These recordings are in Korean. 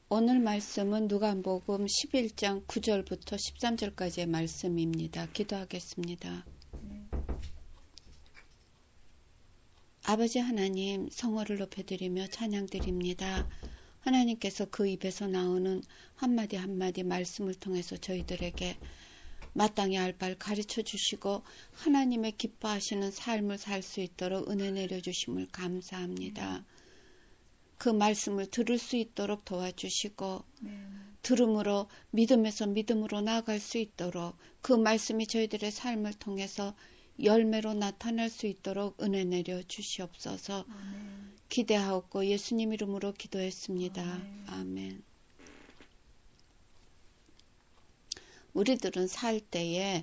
오늘 말씀은 누가복음 11장 9절부터 13절까지의 말씀입니다. 기도하겠습니다. 아버지 하나님, 성호를 높여드리며 찬양드립니다. 하나님께서 그 입에서 나오는 한마디 한마디 말씀을 통해서 저희들에게 마땅히 할 바를 가르쳐 주시고 하나님의 기뻐하시는 삶을 살 수 있도록 은혜 내려주심을 감사합니다. 그 말씀을 들을 수 있도록 도와주시고 들음으로 믿음에서 믿음으로 나아갈 수 있도록 그 말씀이 저희들의 삶을 통해서 열매로 나타날 수 있도록 은혜 내려 주시옵소서. 기대하옵고 예수님 이름으로 기도했습니다. 아멘. 우리들은 살 때에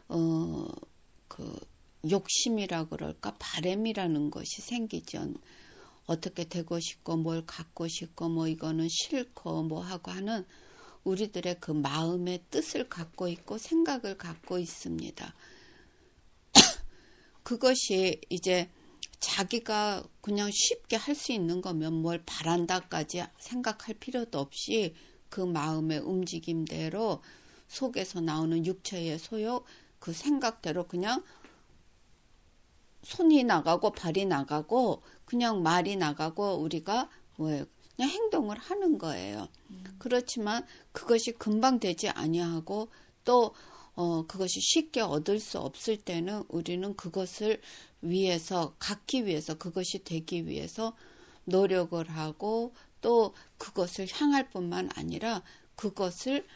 그 욕심이라 그럴까 바램이라는 것이 생기죠. 어떻게 되고 싶고 뭘 갖고 싶고 뭐 이거는 싫고 뭐 하고 하는 우리들의 그 마음의 뜻을 갖고 있고 생각을 갖고 있습니다. 그것이 이제 자기가 그냥 쉽게 할 수 있는 거면 뭘 바란다까지 생각할 필요도 없이 그 마음의 움직임대로 속에서 나오는 육체의 소욕 그 생각대로 그냥 손이 나가고 발이 나가고 그냥 말이 나가고 우리가 뭐예요? 그냥 행동을 하는 거예요. 그렇지만 그것이 금방 되지 아니하고 또 그것이 쉽게 얻을 수 없을 때는 우리는 그것을 위해서 갖기 위해서 그것이 되기 위해서 노력을 하고 또 그것을 향할 뿐만 아니라 그것을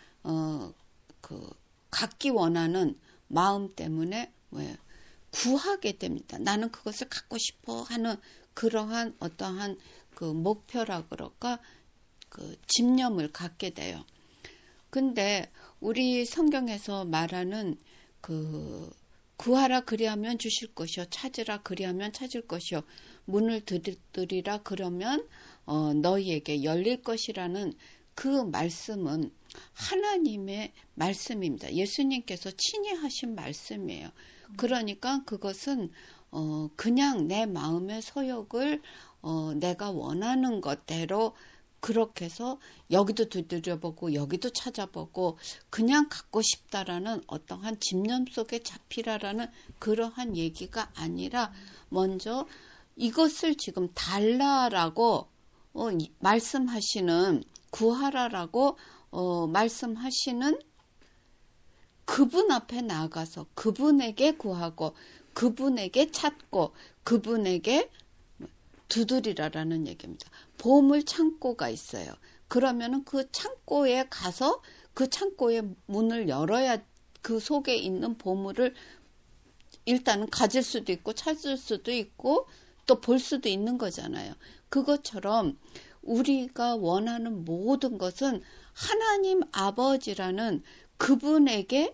갖기 원하는 마음 때문에 뭐예요? 구하게 됩니다. 나는 그것을 갖고 싶어 하는 그러한 어떠한 그 목표라 그럴까 그 집념을 갖게 돼요. 근데 우리 성경에서 말하는 그 구하라 그리하면 주실 것이요 찾으라 그리하면 찾을 것이요 문을 두드리라 그러면 너희에게 열릴 것이라는 그 말씀은 하나님의 말씀입니다. 예수님께서 친히 하신 말씀이에요. 그러니까 그것은 그냥 내 마음의 소욕을 내가 원하는 것대로 그렇게 해서 여기도 두드려보고 여기도 찾아보고 그냥 갖고 싶다라는 어떠한 집념 속에 잡히라라는 그러한 얘기가 아니라 먼저 이것을 지금 달라라고 말씀하시는 구하라라고 말씀하시는 그분 앞에 나가서 그분에게 구하고 그분에게 찾고 그분에게 두드리라라는 얘기입니다. 보물 창고가 있어요. 그러면은 그 창고에 가서 그 창고의 문을 열어야 그 속에 있는 보물을 일단은 가질 수도 있고 찾을 수도 있고 또 볼 수도 있는 거잖아요. 그것처럼 우리가 원하는 모든 것은 하나님 아버지라는 그분에게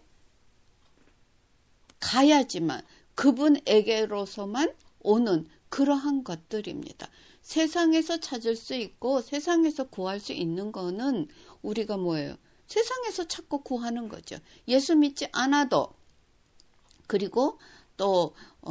가야지만 그분에게로서만 오는 그러한 것들입니다. 세상에서 찾을 수 있고 세상에서 구할 수 있는 거는 우리가 뭐예요? 세상에서 찾고 구하는 거죠. 예수 믿지 않아도 그리고 또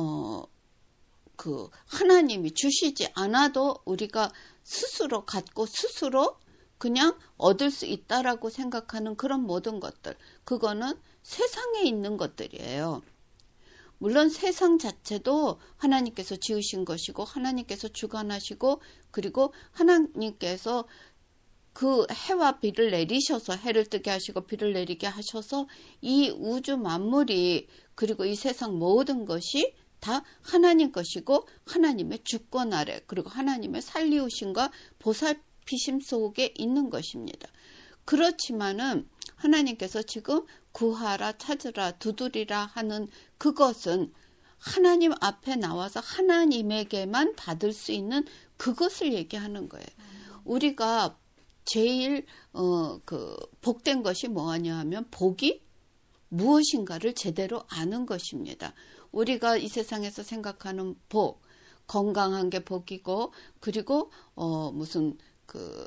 그 하나님이 주시지 않아도 우리가 스스로 갖고 스스로 그냥 얻을 수 있다라고 생각하는 그런 모든 것들 그거는 세상에 있는 것들이에요. 물론 세상 자체도 하나님께서 지으신 것이고 하나님께서 주관하시고 그리고 하나님께서 그 해와 비를 내리셔서 해를 뜨게 하시고 비를 내리게 하셔서 이 우주 만물이 그리고 이 세상 모든 것이 다 하나님 것이고 하나님의 주권 아래 그리고 하나님의 살리우심과 보살피심 속에 있는 것입니다. 그렇지만은 하나님께서 지금 구하라 찾으라 두드리라 하는 그것은 하나님 앞에 나와서 하나님에게만 받을 수 있는 그것을 얘기하는 거예요. 우리가 제일 그 복된 것이 뭐냐 하면 복이 무엇인가를 제대로 아는 것입니다. 우리가 이 세상에서 생각하는 복, 건강한 게 복이고 그리고 무슨 그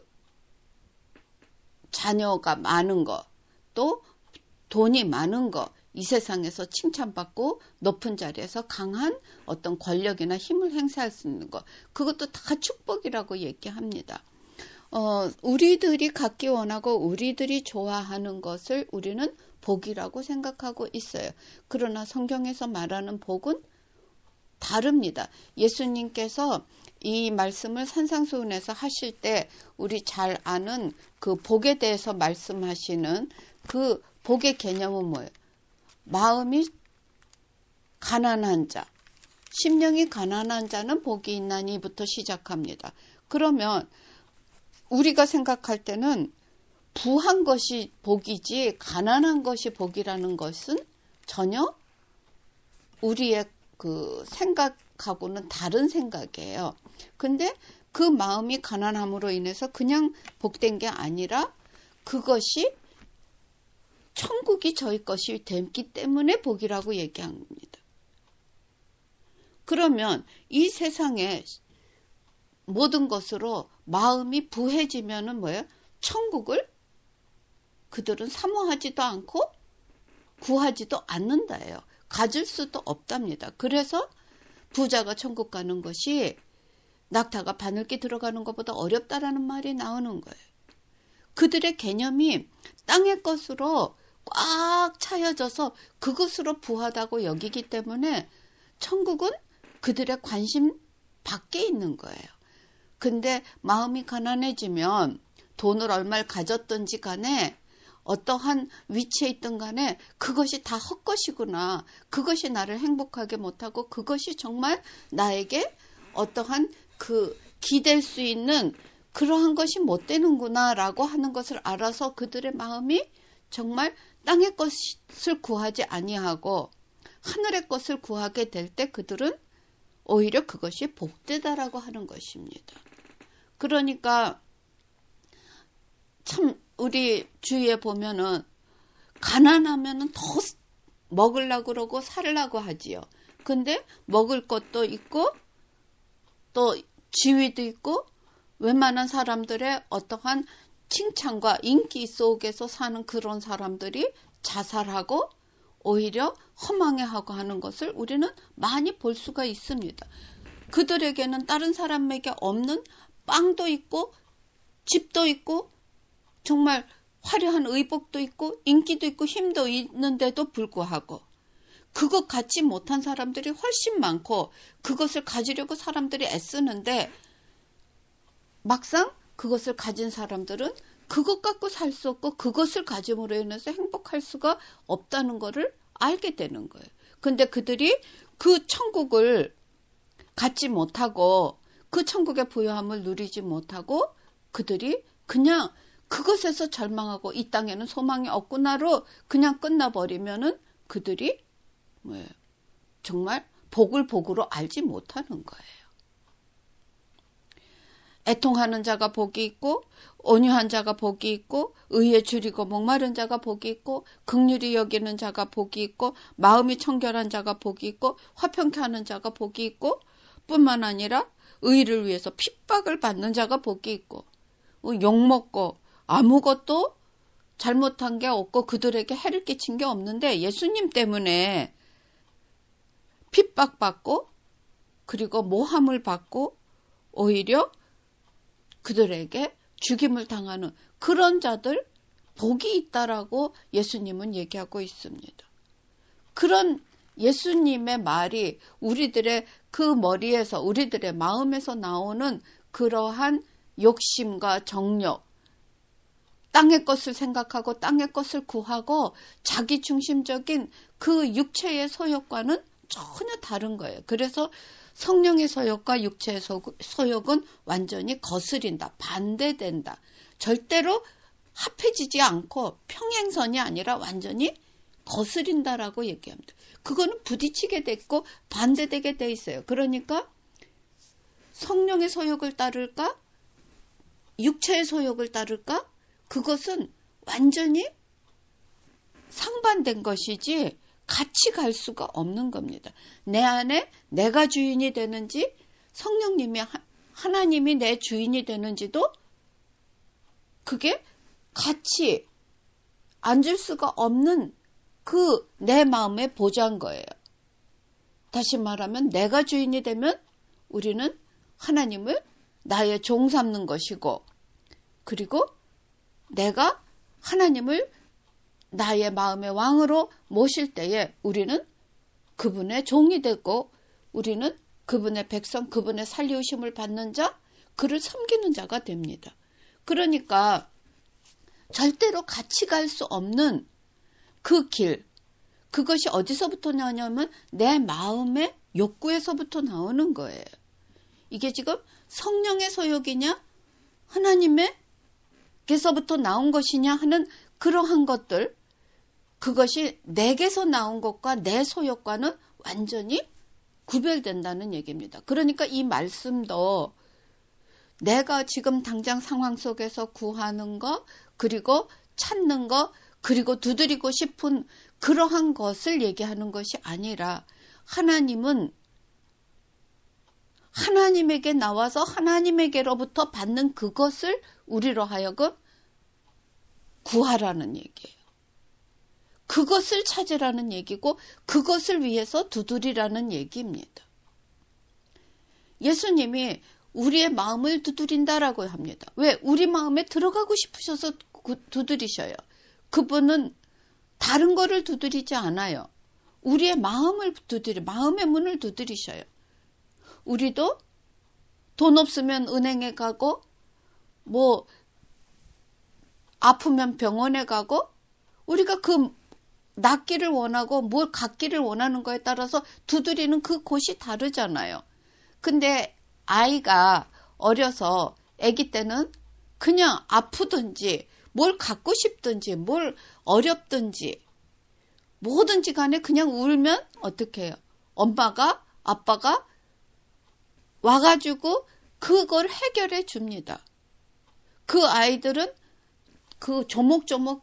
자녀가 많은 거, 또 돈이 많은 거, 이 세상에서 칭찬받고 높은 자리에서 강한 어떤 권력이나 힘을 행사할 수 있는 거, 그것도 다 축복이라고 얘기합니다. 우리들이 갖기 원하고 우리들이 좋아하는 것을 우리는 복이라고 생각하고 있어요. 그러나 성경에서 말하는 복은 다릅니다. 예수님께서 이 말씀을 산상수훈에서 하실 때 우리 잘 아는 그 복에 대해서 말씀하시는 그 복의 개념은 뭐예요? 마음이 가난한 자, 심령이 가난한 자는 복이 있나니부터 시작합니다. 그러면 우리가 생각할 때는 부한 것이 복이지 가난한 것이 복이라는 것은 전혀 우리의 그 생각하고는 다른 생각이에요. 근데 그 마음이 가난함으로 인해서 그냥 복된 게 아니라 그것이 천국이 저희 것이 됐기 때문에 복이라고 얘기한 겁니다. 그러면 이 세상에 모든 것으로 마음이 부해지면은 뭐예요? 천국을 그들은 사모하지도 않고 구하지도 않는다예요. 가질 수도 없답니다. 그래서 부자가 천국 가는 것이 낙타가 바늘기 들어가는 것보다 어렵다라는 말이 나오는 거예요. 그들의 개념이 땅의 것으로 꽉 차여져서 그것으로 부하다고 여기기 때문에 천국은 그들의 관심 밖에 있는 거예요. 근데 마음이 가난해지면 돈을 얼마를 가졌든지 간에 어떠한 위치에 있든 간에 그것이 다 헛것이구나. 그것이 나를 행복하게 못하고 그것이 정말 나에게 어떠한 그 기댈 수 있는 그러한 것이 못 되는구나 라고 하는 것을 알아서 그들의 마음이 정말 땅의 것을 구하지 아니하고 하늘의 것을 구하게 될 때 그들은 오히려 그것이 복되다라고 하는 것입니다. 그러니까 참 우리 주위에 보면은 가난하면은 더 먹으려고 그러고 살려고 하지요. 근데 먹을 것도 있고 또 지위도 있고 웬만한 사람들의 어떠한 칭찬과 인기 속에서 사는 그런 사람들이 자살하고 오히려 허망해하고 하는 것을 우리는 많이 볼 수가 있습니다. 그들에게는 다른 사람에게 없는 빵도 있고 집도 있고 정말 화려한 의복도 있고 인기도 있고 힘도 있는데도 불구하고 그것 갖지 못한 사람들이 훨씬 많고 그것을 가지려고 사람들이 애쓰는데 막상 그것을 가진 사람들은 그것 갖고 살 수 없고 그것을 가짐으로 인해서 행복할 수가 없다는 것을 알게 되는 거예요. 근데 그들이 그 천국을 갖지 못하고 그 천국의 부요함을 누리지 못하고 그들이 그냥 그것에서 절망하고 이 땅에는 소망이 없구나로 그냥 끝나버리면은 그들이 뭐예요? 정말 복을 복으로 알지 못하는 거예요. 애통하는 자가 복이 있고 온유한 자가 복이 있고 의에 줄이고 목마른 자가 복이 있고 긍휼히 여기는 자가 복이 있고 마음이 청결한 자가 복이 있고 화평케 하는 자가 복이 있고 뿐만 아니라 의를 위해서 핍박을 받는 자가 복이 있고 욕먹고 아무것도 잘못한 게 없고 그들에게 해를 끼친 게 없는데 예수님 때문에 핍박받고 그리고 모함을 받고 오히려 그들에게 죽임을 당하는 그런 자들 복이 있다라고 예수님은 얘기하고 있습니다. 그런 예수님의 말이 우리들의 그 머리에서 우리들의 마음에서 나오는 그러한 욕심과 정욕 땅의 것을 생각하고 땅의 것을 구하고 자기 중심적인 그 육체의 소욕과는 전혀 다른 거예요. 그래서 성령의 소욕과 육체의 소욕은 완전히 거스린다. 반대된다. 절대로 합해지지 않고 평행선이 아니라 완전히 거스린다라고 얘기합니다. 그거는 부딪히게 됐고 반대되게 돼 있어요. 그러니까 성령의 소욕을 따를까? 육체의 소욕을 따를까? 그것은 완전히 상반된 것이지 같이 갈 수가 없는 겁니다. 내 안에 내가 주인이 되는지 성령님이 하나님이 내 주인이 되는지도 그게 같이 앉을 수가 없는 그 내 마음의 보좌인 거예요. 다시 말하면 내가 주인이 되면 우리는 하나님을 나의 종 삼는 것이고 그리고 내가 하나님을 나의 마음의 왕으로 모실 때에 우리는 그분의 종이 되고 우리는 그분의 백성, 그분의 살리우심을 받는 자, 그를 섬기는 자가 됩니다. 그러니까 절대로 같이 갈 수 없는 그 길, 그것이 어디서부터 나오냐면 내 마음의 욕구에서부터 나오는 거예요. 이게 지금 성령의 소욕이냐 하나님께서부터 나온 것이냐 하는 그러한 것들, 그것이 내게서 나온 것과 내 소욕과는 완전히 구별된다는 얘기입니다. 그러니까 이 말씀도 내가 지금 당장 상황 속에서 구하는 거, 그리고 찾는 거, 그리고 두드리고 싶은 그러한 것을 얘기하는 것이 아니라 하나님은 하나님에게 나와서 하나님에게로부터 받는 그것을 우리로 하여금 구하라는 얘기예요. 그것을 찾으라는 얘기고 그것을 위해서 두드리라는 얘기입니다. 예수님이 우리의 마음을 두드린다라고 합니다. 왜? 우리 마음에 들어가고 싶으셔서 두드리셔요. 그분은 다른 거를 두드리지 않아요. 우리의 마음을 마음의 문을 두드리셔요. 우리도 돈 없으면 은행에 가고, 아프면 병원에 가고, 우리가 그 낫기를 원하고 뭘 갖기를 원하는 거에 따라서 두드리는 그 곳이 다르잖아요. 근데 아이가 어려서 아기 때는 그냥 아프든지 뭘 갖고 싶든지 뭘 어렵든지 뭐든지 간에 그냥 울면 어떻게 해요? 엄마가 아빠가 와가지고 그걸 해결해 줍니다. 그 아이들은 그 조목조목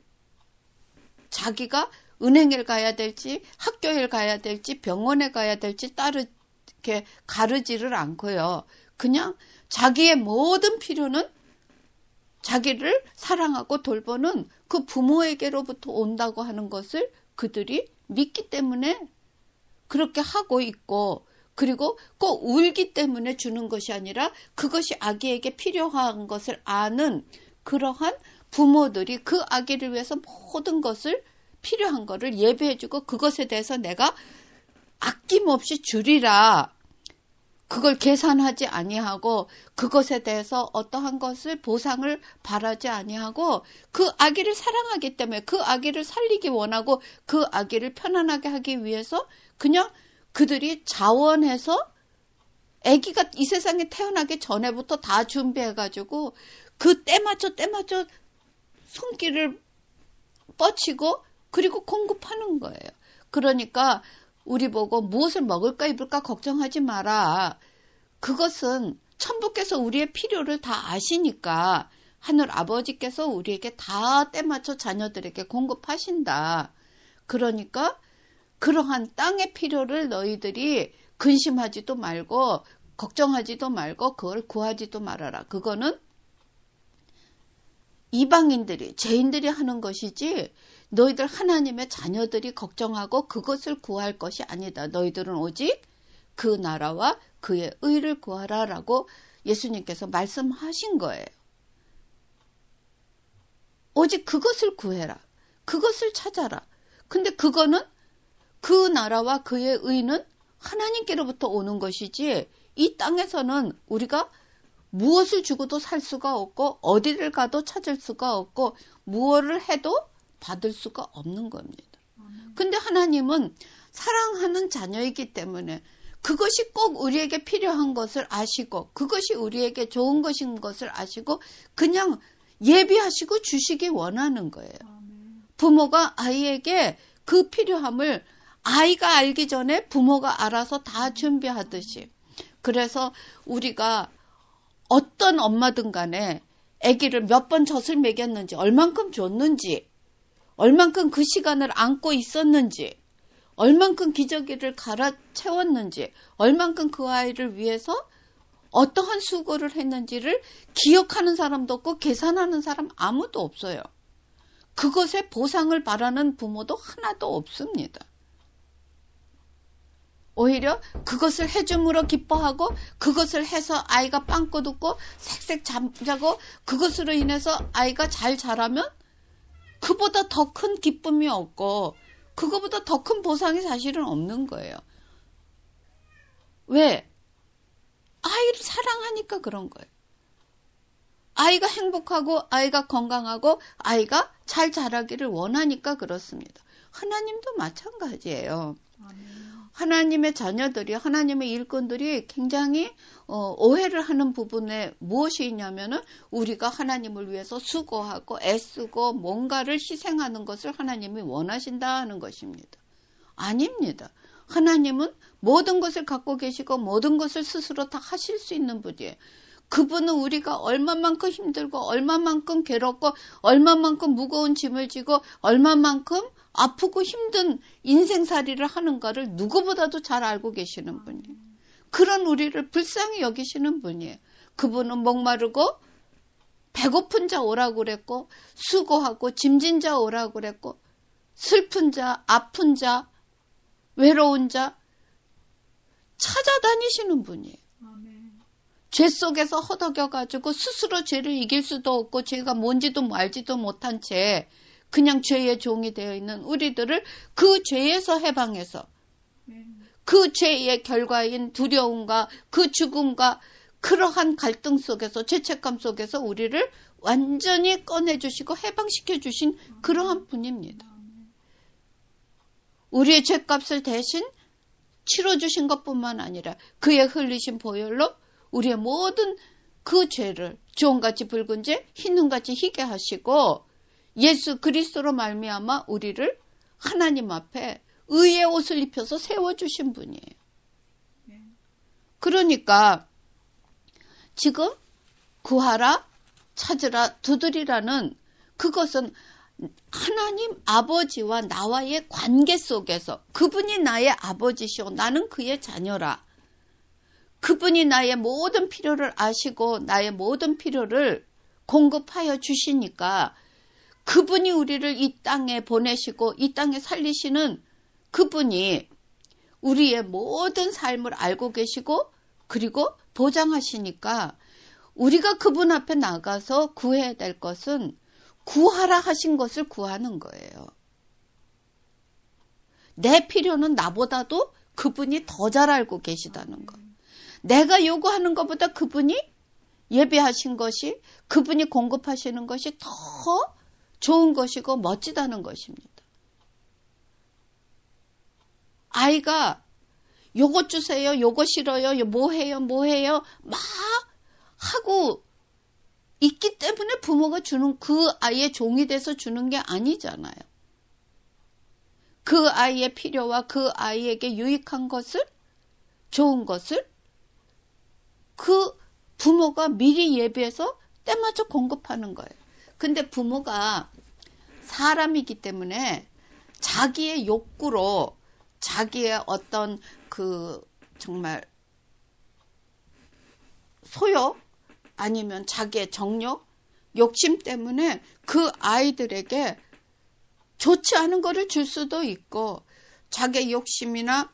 자기가 은행에 가야 될지 학교에 가야 될지 병원에 가야 될지 따로 이렇게 가르지를 않고요. 그냥 자기의 모든 필요는 자기를 사랑하고 돌보는 그 부모에게로부터 온다고 하는 것을 그들이 믿기 때문에 그렇게 하고 있고, 그리고 꼭 울기 때문에 주는 것이 아니라 그것이 아기에게 필요한 것을 아는 그러한 부모들이 그 아기를 위해서 모든 것을 필요한 것을 예배해주고 그것에 대해서 내가 아낌없이 주리라. 그걸 계산하지 아니하고 그것에 대해서 어떠한 것을 보상을 바라지 아니하고 그 아기를 사랑하기 때문에 그 아기를 살리기 원하고 그 아기를 편안하게 하기 위해서 그냥 그들이 자원해서 아기가 이 세상에 태어나기 전에부터 다 준비해가지고 그 때 맞춰 손길을 뻗치고 그리고 공급하는 거예요. 그러니까 우리 보고 무엇을 먹을까 입을까 걱정하지 마라. 그것은 천부께서 우리의 필요를 다 아시니까 하늘 아버지께서 우리에게 다 때맞춰 자녀들에게 공급하신다. 그러니까 그러한 땅의 필요를 너희들이 근심하지도 말고 걱정하지도 말고 그걸 구하지도 말아라. 그거는 이방인들이 죄인들이 하는 것이지 너희들 하나님의 자녀들이 걱정하고 그것을 구할 것이 아니다. 너희들은 오직 그 나라와 그의 의를 구하라라고 예수님께서 말씀하신 거예요. 오직 그것을 구해라. 그것을 찾아라. 근데 그거는 그 나라와 그의 의는 하나님께로부터 오는 것이지 이 땅에서는 우리가 무엇을 주고도 살 수가 없고 어디를 가도 찾을 수가 없고 무엇을 해도 받을 수가 없는 겁니다. 근데 하나님은 사랑하는 자녀이기 때문에 그것이 꼭 우리에게 필요한 것을 아시고 그것이 우리에게 좋은 것인 것을 아시고 그냥 예비하시고 주시기 원하는 거예요. 부모가 아이에게 그 필요함을 아이가 알기 전에 부모가 알아서 다 준비하듯이. 그래서 우리가 어떤 엄마든 간에 아기를 몇 번 젖을 먹였는지, 얼만큼 줬는지, 얼만큼 그 시간을 안고 있었는지, 얼만큼 기저귀를 갈아 채웠는지, 얼만큼 그 아이를 위해서 어떠한 수고를 했는지를 기억하는 사람도 없고 계산하는 사람 아무도 없어요. 그것에 보상을 바라는 부모도 하나도 없습니다. 오히려 그것을 해줌으로 기뻐하고 그것을 해서 아이가 빵꾸 듣고 색색 잠자고 그것으로 인해서 아이가 잘 자라면 그보다 더 큰 기쁨이 없고 그거보다 더 큰 보상이 사실은 없는 거예요. 왜? 아이를 사랑하니까 그런 거예요. 아이가 행복하고 아이가 건강하고 아이가 잘 자라기를 원하니까 그렇습니다. 하나님도 마찬가지예요. 하나님의 자녀들이, 하나님의 일꾼들이 굉장히 오해를 하는 부분에 무엇이 있냐면은 우리가 하나님을 위해서 수고하고 애쓰고 뭔가를 희생하는 것을 하나님이 원하신다 하는 것입니다. 아닙니다. 하나님은 모든 것을 갖고 계시고 모든 것을 스스로 다 하실 수 있는 분이에요. 그분은 우리가 얼마만큼 힘들고 얼마만큼 괴롭고 얼마만큼 무거운 짐을 지고 얼마만큼 아프고 힘든 인생살이를 하는가를 누구보다도 잘 알고 계시는 분이에요. 그런 우리를 불쌍히 여기시는 분이에요. 그분은 목마르고 배고픈 자 오라고 그랬고 수고하고 짐진 자 오라고 그랬고 슬픈 자, 아픈 자, 외로운 자 찾아다니시는 분이에요. 죄 속에서 허덕여가지고 스스로 죄를 이길 수도 없고 죄가 뭔지도 알지도 못한 채 그냥 죄의 종이 되어 있는 우리들을 그 죄에서 해방해서 그 죄의 결과인 두려움과 그 죽음과 그러한 갈등 속에서 죄책감 속에서 우리를 완전히 꺼내주시고 해방시켜 주신 그러한 분입니다. 우리의 죄값을 대신 치러주신 것뿐만 아니라 그의 흘리신 보혈로 우리의 모든 그 죄를 주홍같이 붉은 죄, 흰 눈같이 희게 하시고 예수 그리스도로 말미암아 우리를 하나님 앞에 의의 옷을 입혀서 세워주신 분이에요. 그러니까 지금 구하라, 찾으라, 두드리라는 그것은 하나님 아버지와 나와의 관계 속에서 그분이 나의 아버지시오 나는 그의 자녀라. 그분이 나의 모든 필요를 아시고 나의 모든 필요를 공급하여 주시니까 그분이 우리를 이 땅에 보내시고 이 땅에 살리시는 그분이 우리의 모든 삶을 알고 계시고 그리고 보장하시니까 우리가 그분 앞에 나가서 구해야 될 것은 구하라 하신 것을 구하는 거예요. 내 필요는 나보다도 그분이 더 잘 알고 계시다는 거. 내가 요구하는 것보다 그분이 예배하신 것이 그분이 공급하시는 것이 더 좋은 것이고 멋지다는 것입니다. 아이가 요거 주세요, 요거 싫어요, 뭐 해요 막 하고 있기 때문에 부모가 주는 그 아이의 종이 돼서 주는 게 아니잖아요. 그 아이의 필요와 그 아이에게 유익한 것을 좋은 것을 그 부모가 미리 예비해서 때마쳐 공급하는 거예요. 근데 부모가 사람이기 때문에 자기의 욕구로 자기의 어떤 그 정말 소욕 아니면 자기의 정욕, 욕심 때문에 그 아이들에게 좋지 않은 거를 줄 수도 있고 자기의 욕심이나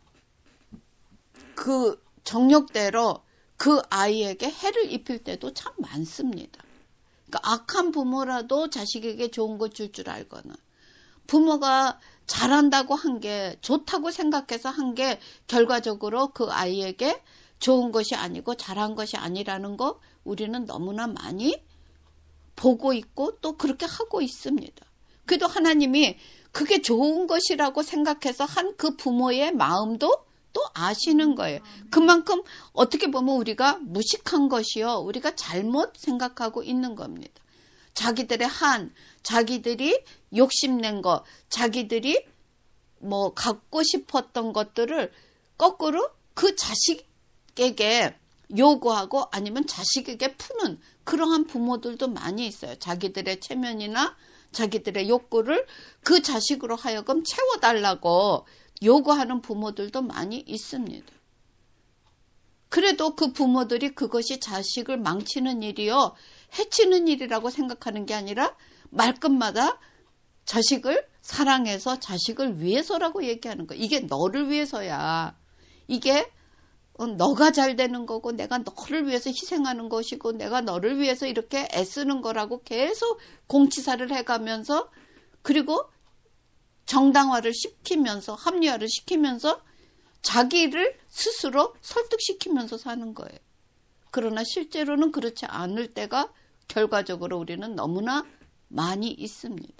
그 정욕대로 그 아이에게 해를 입힐 때도 참 많습니다. 그러니까 악한 부모라도 자식에게 좋은 거 줄 줄 알거나 부모가 잘한다고 한 게 좋다고 생각해서 한 게 결과적으로 그 아이에게 좋은 것이 아니고 잘한 것이 아니라는 거 우리는 너무나 많이 보고 있고 또 그렇게 하고 있습니다. 그래도 하나님이 그게 좋은 것이라고 생각해서 한 그 부모의 마음도 또 아시는 거예요. 그만큼 어떻게 보면 우리가 무식한 것이요. 우리가 잘못 생각하고 있는 겁니다. 자기들의 자기들이 욕심낸 거, 자기들이 뭐 갖고 싶었던 것들을 거꾸로 그 자식에게 요구하고 아니면 자식에게 푸는 그러한 부모들도 많이 있어요. 자기들의 체면이나 자기들의 욕구를 그 자식으로 하여금 채워달라고 요구하는 부모들도 많이 있습니다. 그래도 그 부모들이 그것이 자식을 망치는 일이요, 해치는 일이라고 생각하는 게 아니라 말끝마다 자식을 사랑해서 자식을 위해서라고 얘기하는 거예요. 이게 너를 위해서야. 이게 너가 잘 되는 거고 내가 너를 위해서 희생하는 것이고 내가 너를 위해서 이렇게 애쓰는 거라고 계속 공치사를 해가면서 그리고 정당화를 시키면서 합리화를 시키면서 자기를 스스로 설득시키면서 사는 거예요. 그러나 실제로는 그렇지 않을 때가 결과적으로 우리는 너무나 많이 있습니다.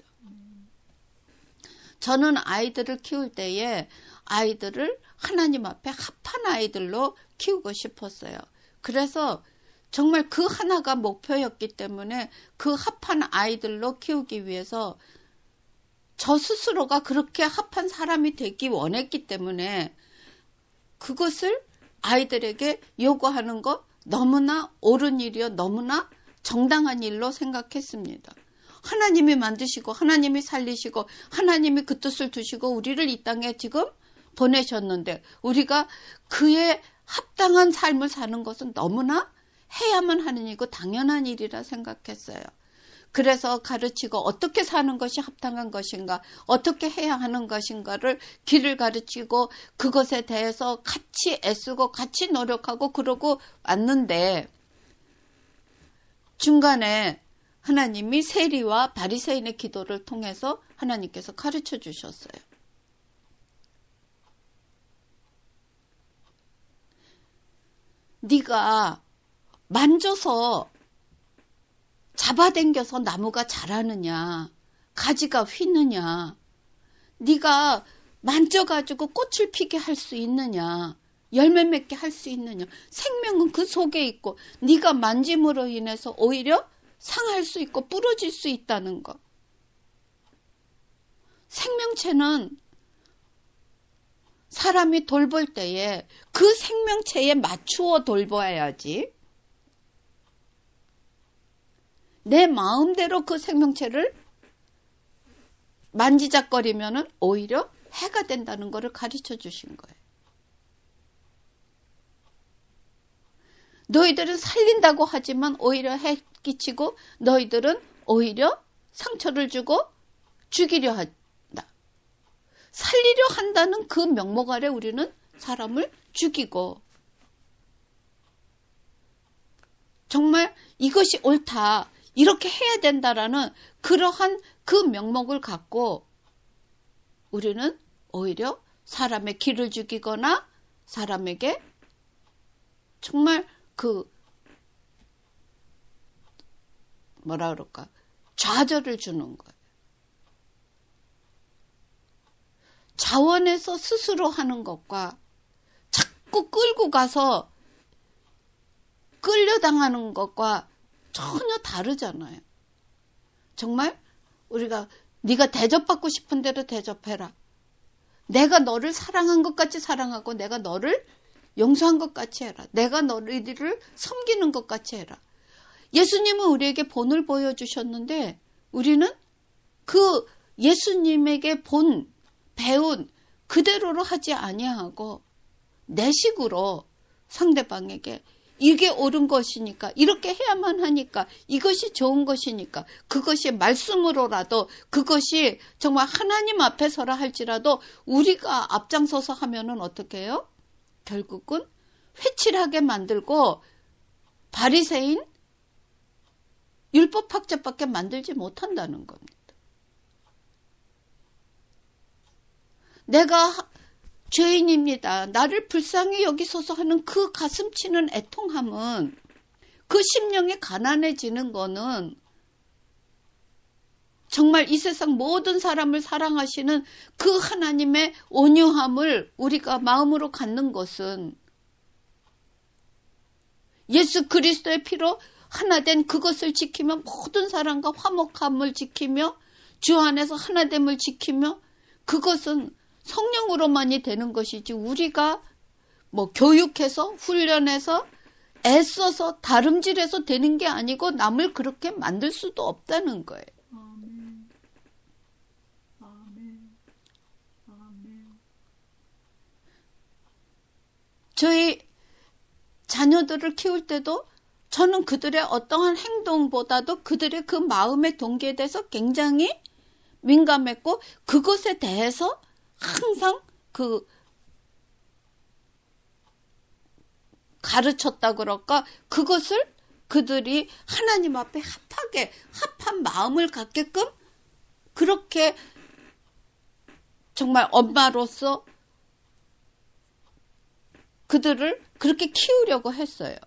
저는 아이들을 키울 때에 아이들을 하나님 앞에 합한 아이들로 키우고 싶었어요. 그래서 정말 그 하나가 목표였기 때문에 그 합한 아이들로 키우기 위해서 저 스스로가 그렇게 합한 사람이 되기 원했기 때문에 그것을 아이들에게 요구하는 것 너무나 옳은 일이요, 너무나 정당한 일로 생각했습니다. 하나님이 만드시고 하나님이 살리시고 하나님이 그 뜻을 두시고 우리를 이 땅에 지금 보내셨는데 우리가 그에 합당한 삶을 사는 것은 너무나 해야만 하는 일이고 당연한 일이라 생각했어요. 그래서 가르치고 어떻게 사는 것이 합당한 것인가, 어떻게 해야 하는 것인가를 길을 가르치고 그것에 대해서 같이 애쓰고 같이 노력하고 그러고 왔는데 중간에 하나님이 세리와 바리새인의 기도를 통해서 하나님께서 가르쳐 주셨어요. 네가 만져서 잡아당겨서 나무가 자라느냐, 가지가 휘느냐, 네가 만져가지고 꽃을 피게 할 수 있느냐, 열매 맺게 할 수 있느냐. 생명은 그 속에 있고 네가 만짐으로 인해서 오히려 상할 수 있고 부러질 수 있다는 것. 생명체는 사람이 돌볼 때에 그 생명체에 맞추어 돌봐야지. 내 마음대로 그 생명체를 만지작거리면은 오히려 해가 된다는 것을 가르쳐 주신 거예요. 너희들은 살린다고 하지만 오히려 해 끼치고 너희들은 오히려 상처를 주고 죽이려 한다. 살리려 한다는 그 명목 아래 우리는 사람을 죽이고 정말 이것이 옳다. 이렇게 해야 된다라는 그러한 그 명목을 갖고 우리는 오히려 사람의 길을 죽이거나 사람에게 정말 그 뭐라 그럴까 좌절을 주는 거예요. 자원해서 스스로 하는 것과 자꾸 끌고 가서 끌려당하는 것과 전혀 다르잖아요. 정말 우리가 네가 대접받고 싶은 대로 대접해라. 내가 너를 사랑한 것 같이 사랑하고 내가 너를 용서한 것 같이 해라. 내가 너희들을 섬기는 것 같이 해라. 예수님은 우리에게 본을 보여주셨는데 우리는 그 예수님에게 본, 배운 그대로로 하지 아니하고 내 식으로 상대방에게 이게 옳은 것이니까 이렇게 해야만 하니까 이것이 좋은 것이니까 그것이 말씀으로라도 그것이 정말 하나님 앞에서라 할지라도 우리가 앞장서서 하면은 어떻게 해요? 결국은 회칠하게 만들고 바리새인 율법학자밖에 만들지 못한다는 겁니다. 내가 죄인입니다. 나를 불쌍히 여기소서 하는 그 가슴 치는 애통함은 그 심령이 가난해지는 거는 정말 이 세상 모든 사람을 사랑하시는 그 하나님의 온유함을 우리가 마음으로 갖는 것은 예수 그리스도의 피로 하나 된 그것을 지키며 모든 사람과 화목함을 지키며 주 안에서 하나됨을 지키며 그것은 성령으로만이 되는 것이지 우리가 뭐 교육해서 훈련해서 애써서 다름질해서 되는 게 아니고 남을 그렇게 만들 수도 없다는 거예요. 아멘. 아멘. 아멘. 저희 자녀들을 키울 때도 저는 그들의 어떠한 행동보다도 그들의 그 마음의 동기에 대해서 굉장히 민감했고 그것에 대해서 항상 그 가르쳤다 그럴까? 그것을 그들이 하나님 앞에 합한 마음을 갖게끔 그렇게 정말 엄마로서 그들을 그렇게 키우려고 했어요.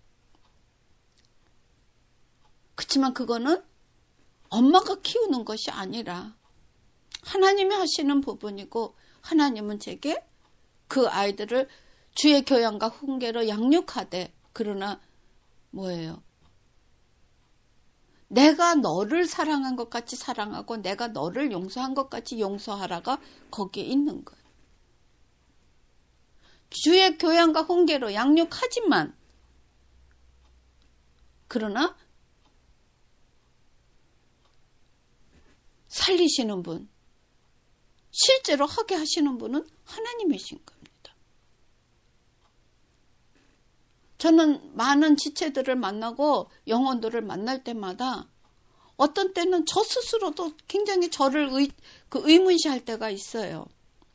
그렇지만 그거는 엄마가 키우는 것이 아니라 하나님이 하시는 부분이고, 하나님은 제게 그 아이들을 주의 교양과 훈계로 양육하되, 그러나 뭐예요? 내가 너를 사랑한 것 같이 사랑하고 내가 너를 용서한 것 같이 용서하라가 거기에 있는 거예요. 주의 교양과 훈계로 양육하지만, 그러나 살리시는 분, 실제로 하게 하시는 분은 하나님이신 겁니다. 저는 많은 지체들을 만나고 영혼들을 만날 때마다 어떤 때는 저 스스로도 굉장히 저를 의문시할 때가 있어요.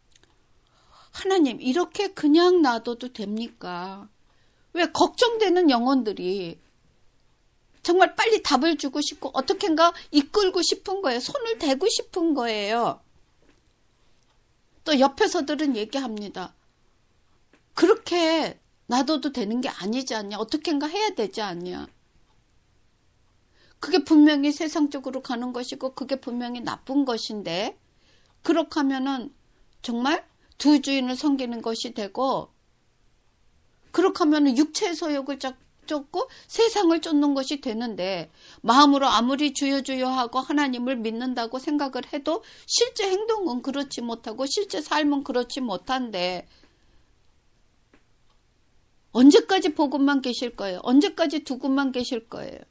하나님, 이렇게 그냥 놔둬도 됩니까? 왜 걱정되는 영혼들이 정말 빨리 답을 주고 싶고 어떻게인가 이끌고 싶은 거예요. 손을 대고 싶은 거예요. 또 옆에서들은 얘기합니다. 그렇게 놔둬도 되는 게 아니지 않냐? 어떻게인가 해야 되지 않냐? 그게 분명히 세상적으로 가는 것이고 그게 분명히 나쁜 것인데, 그렇게 하면은 정말 두 주인을 섬기는 것이 되고, 그렇게 하면은 육체의 소욕을 쫓고 세상을 쫓는 것이 되는데, 마음으로 아무리 주여 주여 하고 하나님을 믿는다고 생각을 해도 실제 행동은 그렇지 못하고 실제 삶은 그렇지 못한데, 언제까지 복음만 계실 거예요? 언제까지 두고만 계실 거예요?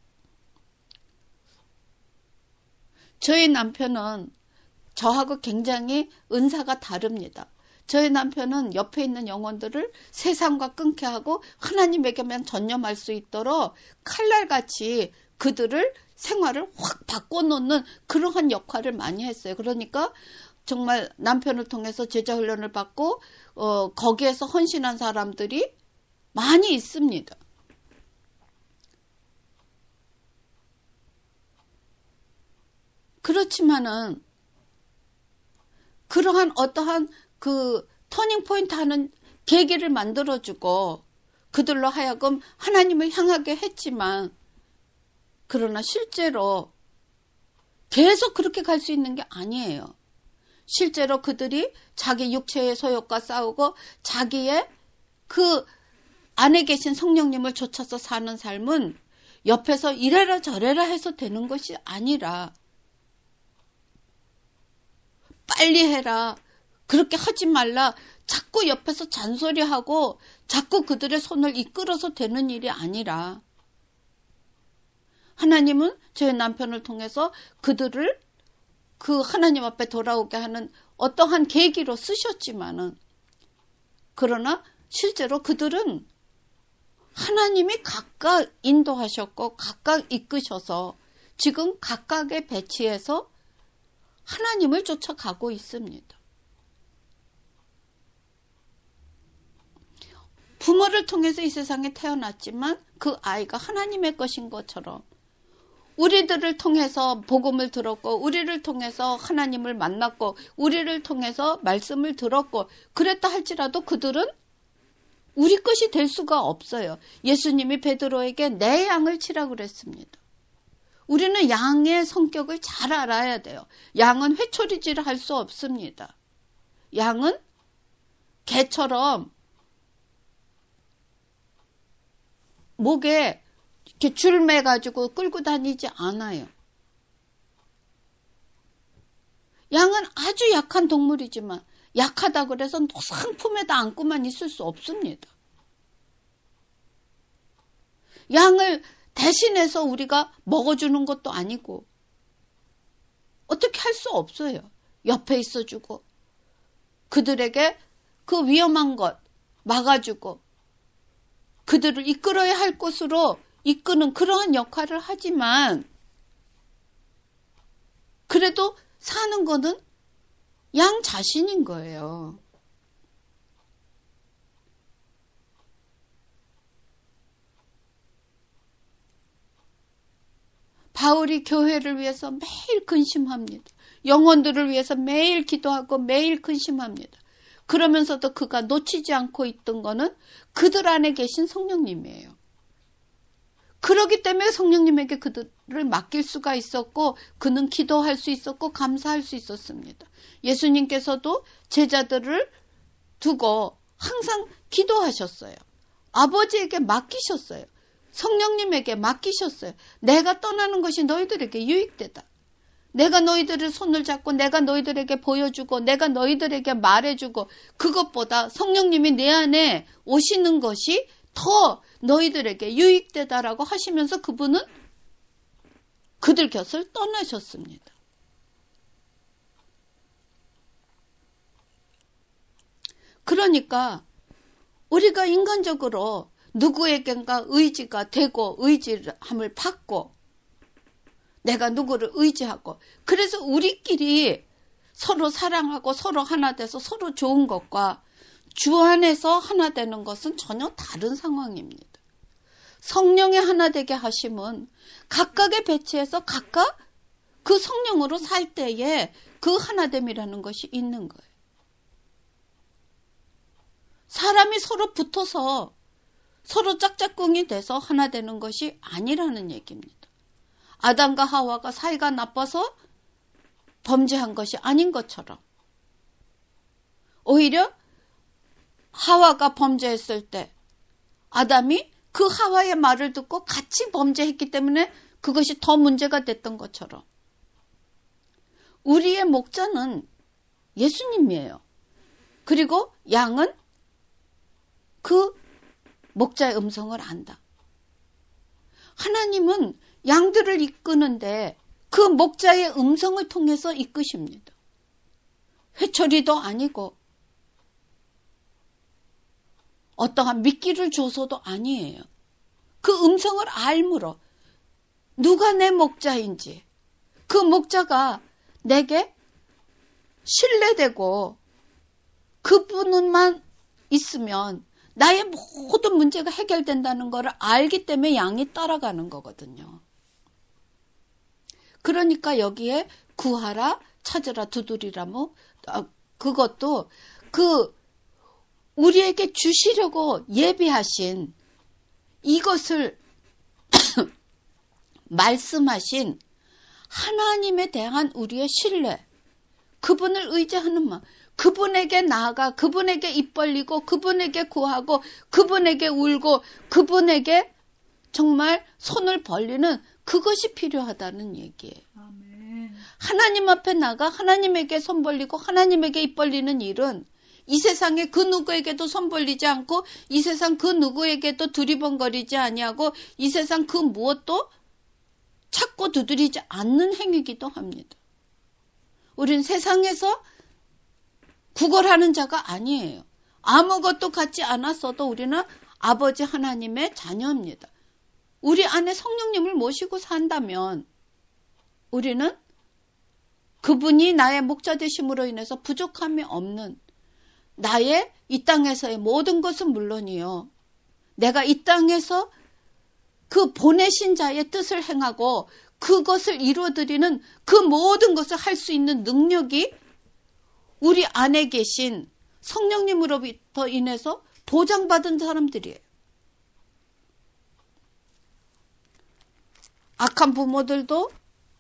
저희 남편은 저하고 굉장히 은사가 다릅니다. 저희 남편은 옆에 있는 영혼들을 세상과 끊게 하고 하나님에게만 전념할 수 있도록 칼날같이 그들을 생활을 확 바꿔놓는 그러한 역할을 많이 했어요. 그러니까 정말 남편을 통해서 제자 훈련을 받고 거기에서 헌신한 사람들이 많이 있습니다. 그렇지만은 그러한 어떠한 그 터닝 포인트 하는 계기를 만들어주고 그들로 하여금 하나님을 향하게 했지만, 그러나 실제로 계속 그렇게 갈 수 있는 게 아니에요. 실제로 그들이 자기 육체의 소욕과 싸우고 자기의 그 안에 계신 성령님을 좇아서 사는 삶은 옆에서 이래라 저래라 해서 되는 것이 아니라, 빨리 해라, 그렇게 하지 말라, 자꾸 옆에서 잔소리하고 자꾸 그들의 손을 이끌어서 되는 일이 아니라, 하나님은 저희 남편을 통해서 그들을 그 하나님 앞에 돌아오게 하는 어떠한 계기로 쓰셨지만은, 그러나 실제로 그들은 하나님이 각각 인도하셨고 각각 이끄셔서 지금 각각의 배치에서 하나님을 쫓아가고 있습니다. 부모를 통해서 이 세상에 태어났지만 그 아이가 하나님의 것인 것처럼, 우리들을 통해서 복음을 들었고 우리를 통해서 하나님을 만났고 우리를 통해서 말씀을 들었고 그랬다 할지라도 그들은 우리 것이 될 수가 없어요. 예수님이 베드로에게 내 양을 치라 그랬습니다. 우리는 양의 성격을 잘 알아야 돼요. 양은 회초리질을 할 수 없습니다. 양은 개처럼 목에 이렇게 줄 매가지고 끌고 다니지 않아요. 양은 아주 약한 동물이지만 약하다 그래서 상품에다 안고만 있을 수 없습니다. 양을 대신해서 우리가 먹어주는 것도 아니고 어떻게 할 수 없어요. 옆에 있어주고 그들에게 그 위험한 것 막아주고 그들을 이끌어야 할 곳으로 이끄는 그러한 역할을 하지만, 그래도 사는 거는 양 자신인 거예요. 바울이 교회를 위해서 매일 근심합니다. 영혼들을 위해서 매일 기도하고 매일 근심합니다. 그러면서도 그가 놓치지 않고 있던 거는 그들 안에 계신 성령님이에요. 그렇기 때문에 성령님에게 그들을 맡길 수가 있었고 그는 기도할 수 있었고 감사할 수 있었습니다. 예수님께서도 제자들을 두고 항상 기도하셨어요. 아버지에게 맡기셨어요. 성령님에게 맡기셨어요. 내가 떠나는 것이 너희들에게 유익되다. 내가 너희들의 손을 잡고 내가 너희들에게 보여주고 내가 너희들에게 말해주고 그것보다 성령님이 내 안에 오시는 것이 더 너희들에게 유익되다라고 하시면서 그분은 그들 곁을 떠나셨습니다. 그러니까 우리가 인간적으로 누구에겐가 의지가 되고 의지함을 받고 내가 누구를 의지하고 그래서 우리끼리 서로 사랑하고 서로 하나 돼서 서로 좋은 것과 주 안에서 하나 되는 것은 전혀 다른 상황입니다. 성령의 하나 되게 하심은 각각의 배치에서 각각 그 성령으로 살 때에 그 하나됨이라는 것이 있는 거예요. 사람이 서로 붙어서 서로 짝짝꿍이 돼서 하나 되는 것이 아니라는 얘기입니다. 아담과 하와가 사이가 나빠서 범죄한 것이 아닌 것처럼 오히려 하와가 범죄했을 때 아담이 그 하와의 말을 듣고 같이 범죄했기 때문에 그것이 더 문제가 됐던 것처럼 우리의 목자는 예수님이에요. 그리고 양은 그 목자의 음성을 안다. 하나님은 양들을 이끄는데 그 목자의 음성을 통해서 이끄십니다. 회초리도 아니고 어떠한 미끼를 줘서도 아니에요. 그 음성을 알므로 누가 내 목자인지 그 목자가 내게 신뢰되고 그분만 있으면 나의 모든 문제가 해결된다는 것을 알기 때문에 양이 따라가는 거거든요. 그러니까 여기에 구하라, 찾으라, 두드리라 그것도 우리에게 주시려고 예비하신 이것을 말씀하신 하나님에 대한 우리의 신뢰, 그분을 의지하는 마음, 그분에게 나아가 그분에게 입 벌리고 그분에게 구하고 그분에게 울고 그분에게 정말 손을 벌리는 그것이 필요하다는 얘기예요. 아멘. 하나님 앞에 나가 하나님에게 손 벌리고 하나님에게 입 벌리는 일은 이 세상에 그 누구에게도 손 벌리지 않고 이 세상 그 누구에게도 두리번거리지 아니하고 이 세상 그 무엇도 찾고 두드리지 않는 행위이기도 합니다. 우린 세상에서 구걸하는 자가 아니에요. 아무것도 갖지 않았어도 우리는 아버지 하나님의 자녀입니다. 우리 안에 성령님을 모시고 산다면 우리는 그분이 나의 목자 되심으로 인해서 부족함이 없는 나의 이 땅에서의 모든 것은 물론이요. 내가 이 땅에서 그 보내신 자의 뜻을 행하고 그것을 이루어드리는 그 모든 것을 할 수 있는 능력이 우리 안에 계신 성령님으로부터 인해서 보장받은 사람들이에요. 악한 부모들도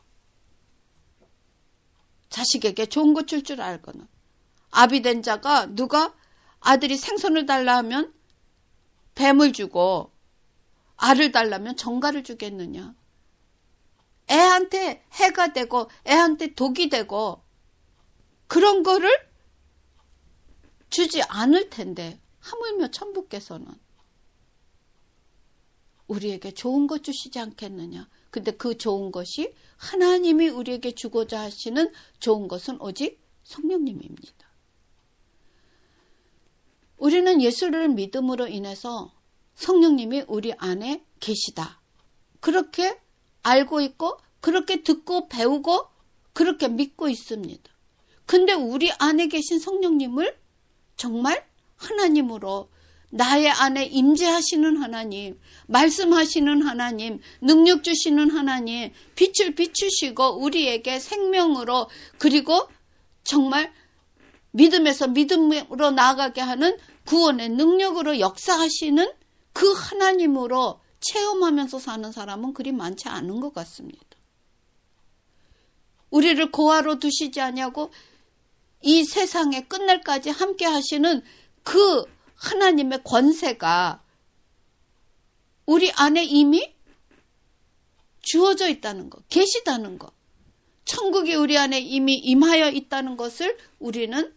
자식에게 좋은 것 줄 줄 알거나 아비 된 자가 누가 아들이 생선을 달라 하면 뱀을 주고 알을 달라면 정갈을 주겠느냐. 애한테 해가 되고 애한테 독이 되고 그런 거를 주지 않을 텐데 하물며 천부께서는 우리에게 좋은 것 주시지 않겠느냐. 근데 그 좋은 것이 하나님이 우리에게 주고자 하시는 좋은 것은 오직 성령님입니다. 우리는 예수를 믿음으로 인해서 성령님이 우리 안에 계시다. 그렇게 알고 있고 그렇게 듣고 배우고 그렇게 믿고 있습니다. 근데 우리 안에 계신 성령님을 정말 하나님으로 나의 안에 임재하시는 하나님, 말씀하시는 하나님, 능력 주시는 하나님, 빛을 비추시고 우리에게 생명으로 그리고 정말 믿음에서 믿음으로 나아가게 하는 구원의 능력으로 역사하시는 그 하나님으로 체험하면서 사는 사람은 그리 많지 않은 것 같습니다. 우리를 고아로 두시지 아니하고 이 세상에 끝날까지 함께 하시는 그 하나님의 권세가 우리 안에 이미 주어져 있다는 것, 계시다는 것, 천국이 우리 안에 이미 임하여 있다는 것을 우리는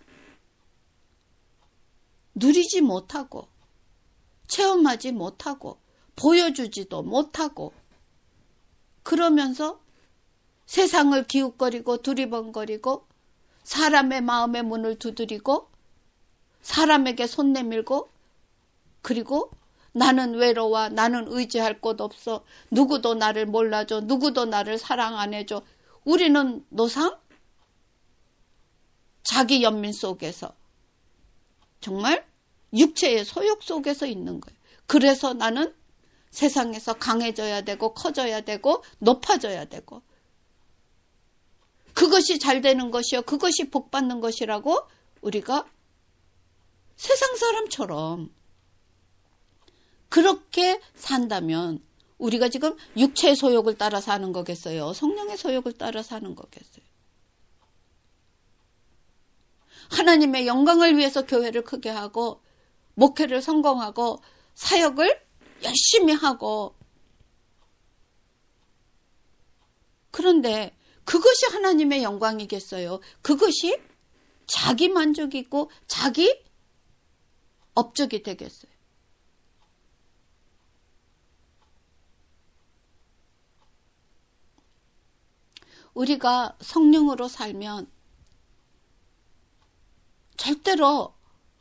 누리지 못하고 체험하지 못하고 보여주지도 못하고 그러면서 세상을 기웃거리고 두리번거리고 사람의 마음의 문을 두드리고 사람에게 손 내밀고 그리고 나는 외로워, 나는 의지할 곳 없어, 누구도 나를 몰라줘, 누구도 나를 사랑 안 해줘. 우리는 노상 자기 연민 속에서 정말 육체의 소욕 속에서 있는 거예요. 그래서 나는 세상에서 강해져야 되고 커져야 되고 높아져야 되고 그것이 잘 되는 것이요, 그것이 복받는 것이라고 우리가 세상 사람처럼 그렇게 산다면 우리가 지금 육체의 소욕을 따라 사는 거겠어요? 성령의 소욕을 따라 사는 거겠어요? 하나님의 영광을 위해서 교회를 크게 하고 목회를 성공하고 사역을 열심히 하고 그런데 그것이 하나님의 영광이겠어요? 그것이 자기 만족이고 자기 업적이 되겠어요? 우리가 성령으로 살면 절대로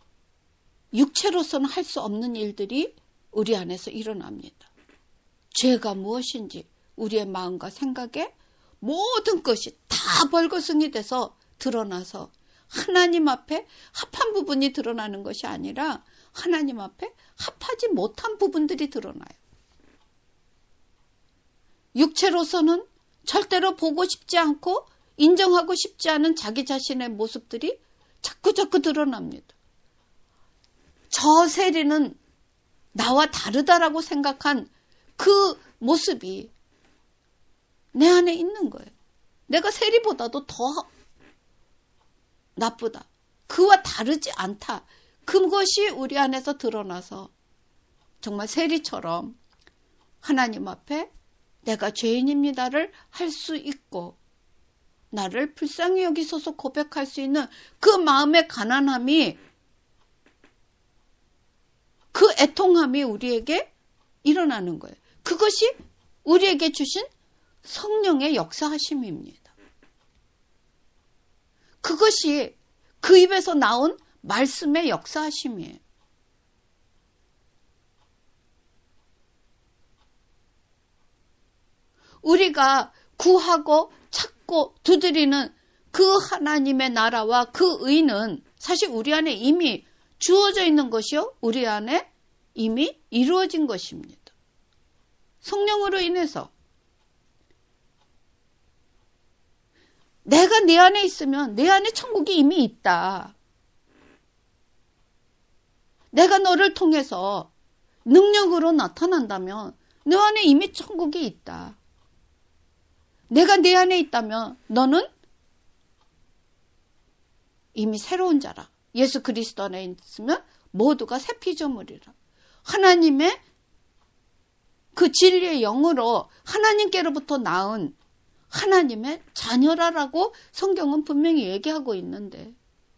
육체로서는 할 수 없는 일들이 우리 안에서 일어납니다. 죄가 무엇인지 우리의 마음과 생각에 모든 것이 다 벌거숭이 돼서 드러나서 하나님 앞에 합한 부분이 드러나는 것이 아니라 하나님 앞에 합하지 못한 부분들이 드러나요. 육체로서는 절대로 보고 싶지 않고 인정하고 싶지 않은 자기 자신의 모습들이 자꾸 드러납니다. 저 세리는 나와 다르다라고 생각한 그 모습이 내 안에 있는 거예요. 내가 세리보다도 더 나쁘다. 그와 다르지 않다. 그것이 우리 안에서 드러나서 정말 세리처럼 하나님 앞에 내가 죄인입니다를 할 수 있고 나를 불쌍히 여기소서 고백할 수 있는 그 마음의 가난함이 그 애통함이 우리에게 일어나는 거예요. 그것이 우리에게 주신 성령의 역사하심입니다. 그것이 그 입에서 나온 말씀의 역사하심이에요. 우리가 구하고 찾고 두드리는 그 하나님의 나라와 그 의는 사실 우리 안에 이미 주어져 있는 것이요. 우리 안에 이미 이루어진 것입니다. 성령으로 인해서 내가 내 안에 있으면 내 안에 천국이 이미 있다. 내가 너를 통해서 능력으로 나타난다면 내 안에 이미 천국이 있다. 내가 내 안에 있다면 너는 이미 새로운 자라. 예수 그리스도 안에 있으면 모두가 새 피조물이라. 하나님의 그 진리의 영으로 하나님께로부터 나온 하나님의 자녀라라고 성경은 분명히 얘기하고 있는데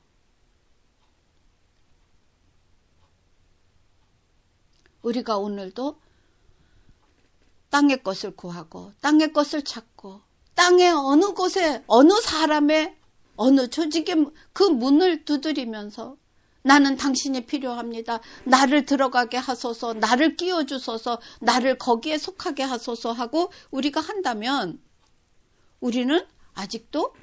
우리가 오늘도 땅의 것을 구하고 땅의 것을 찾고 땅의 어느 곳에 어느 사람의 어느 조직의 그 문을 두드리면서 나는 당신이 필요합니다. 나를 들어가게 하소서, 나를 끼워주소서, 나를 거기에 속하게 하소서 하고 우리가 한다면 우리는 아직도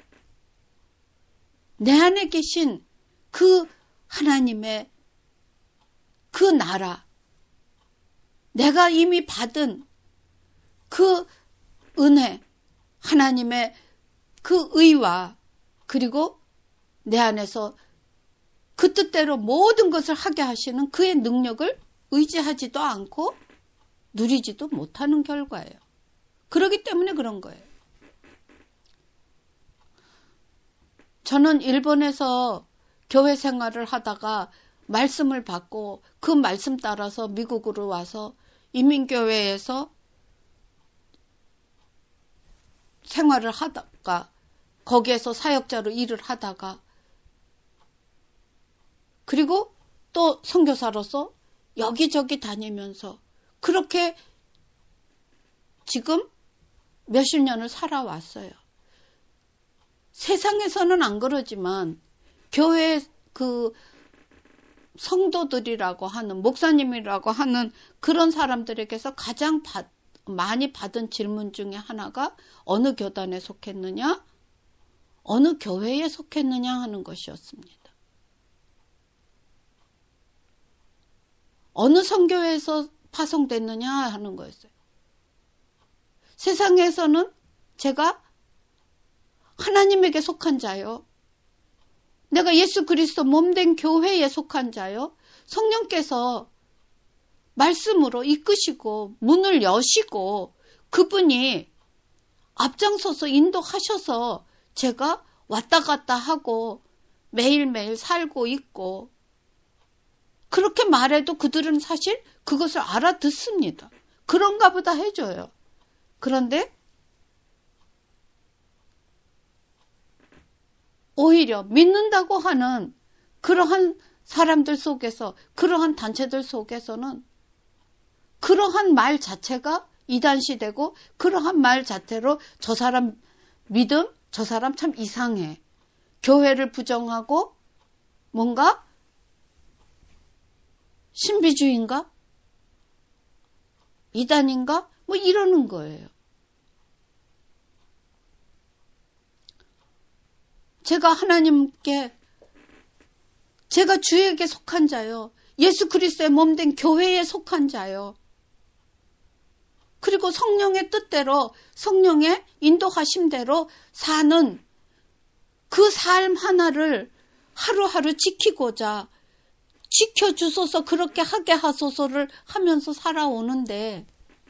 내 안에 계신 그 하나님의 그 그 나라, 내가 이미 받은 그 은혜, 하나님의 그 의와 그리고 내 안에서 그 뜻대로 모든 것을 하게 하시는 그의 능력을 의지하지도 않고 누리지도 못하는 결과예요. 그렇기 때문에 그런 거예요. 저는 일본에서 교회 생활을 하다가 말씀을 받고 그 말씀 따라서 미국으로 와서 이민교회에서 생활을 하다가 거기에서 사역자로 일을 하다가 그리고 또 선교사로서 여기저기 다니면서 그렇게 지금 몇십 년을 살아왔어요. 세상에서는 안 그러지만 교회 그 성도들이라고 하는 목사님이라고 하는 그런 사람들에게서 가장 많이 받은 질문 중에 하나가 어느 교단에 속했느냐, 어느 교회에 속했느냐 하는 것이었습니다. 어느 선교회에서 파송됐느냐 하는 거였어요. 세상에서는 제가 하나님에게 속한 자요. 내가 예수 그리스도 몸된 교회에 속한 자요. 성령께서 말씀으로 이끄시고 문을 여시고 그분이 앞장서서 인도하셔서 제가 왔다 갔다 하고 매일매일 살고 있고 그렇게 말해도 그들은 사실 그것을 알아듣습니다. 그런가 보다 해줘요. 그런데 오히려 믿는다고 하는 그러한 사람들 속에서, 그러한 단체들 속에서는 그러한 말 자체가 이단시되고 그러한 말 자체로 저 사람 믿음, 저 사람 참 이상해. 교회를 부정하고 뭔가 신비주의인가? 이단인가? 뭐 이러는 거예요. 제가 하나님께, 제가 주에게 속한 자요. 예수 그리스도의 몸된 교회에 속한 자요. 그리고 성령의 뜻대로, 성령의 인도하심대로 사는 그 삶 하나를 하루하루 지키고자 지켜주소서 그렇게 하게 하소서를 하면서 살아오는데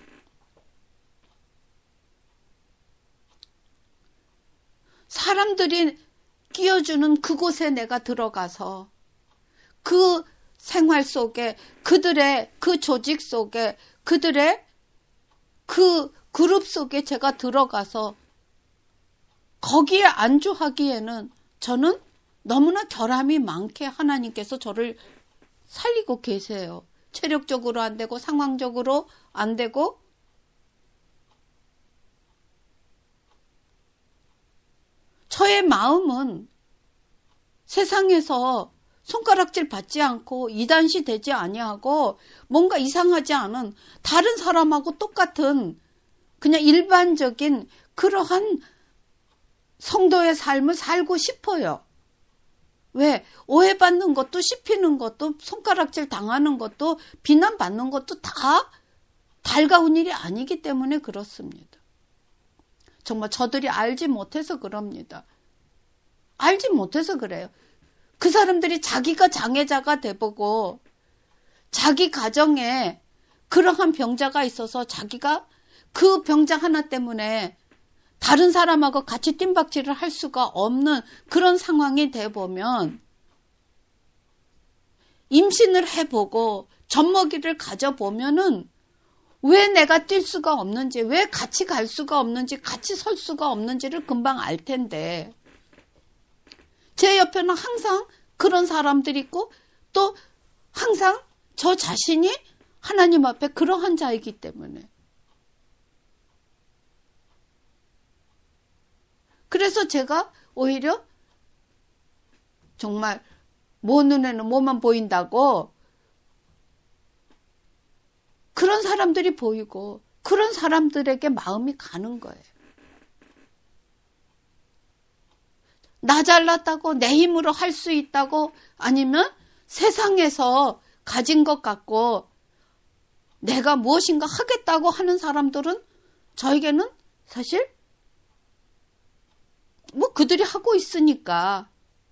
사람들이 끼워주는 그곳에 내가 들어가서 그 생활 속에 그들의 그 조직 속에 그들의 그 그룹 속에 제가 들어가서 거기에 안주하기에는 저는 너무나 결함이 많게 하나님께서 저를 살리고 계세요. 체력적으로 안 되고 상황적으로 안 되고 저의 마음은 세상에서 손가락질 받지 않고 이단시 되지 아니하고 뭔가 이상하지 않은 다른 사람하고 똑같은 그냥 일반적인 그러한 성도의 삶을 살고 싶어요. 왜? 오해받는 것도 씹히는 것도 손가락질 당하는 것도 비난받는 것도 다 달가운 일이 아니기 때문에 그렇습니다. 정말 저들이 알지 못해서 그럽니다. 알지 못해서 그래요. 그 사람들이 자기가 장애자가 돼보고 자기 가정에 그러한 병자가 있어서 자기가 그 병자 하나 때문에 다른 사람하고 같이 뜀박질을 할 수가 없는 그런 상황이 돼보면 임신을 해보고 젖먹이를 가져보면은 왜 내가 뛸 수가 없는지, 왜 같이 갈 수가 없는지, 같이 설 수가 없는지를 금방 알 텐데 제 옆에는 항상 그런 사람들이 있고 또 항상 저 자신이 하나님 앞에 그러한 자이기 때문에 그래서 제가 오히려 정말 모 눈에는 뭐만 보인다고 그런 사람들이 보이고 그런 사람들에게 마음이 가는 거예요. 나 잘났다고 내 힘으로 할 수 있다고 아니면 세상에서 가진 것 같고 내가 무엇인가 하겠다고 하는 사람들은 저에게는 사실 뭐 그들이 하고 있으니까